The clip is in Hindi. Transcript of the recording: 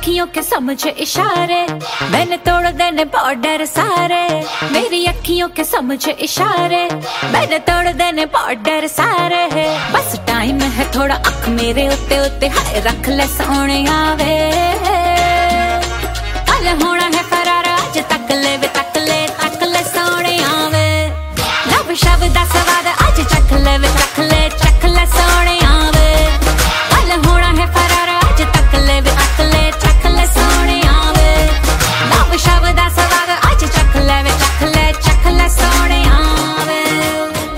अखियों के समझ इशारे, मैंने तोड़ देने बॉर्डर सारे। मेरी अखियों के समझ इशारे, मैंने तोड़ देने बॉर्डर सारे। बस टाइम है थोड़ा अख मेरे उत्ते उत्ते, हाय रख ले सोने आवे।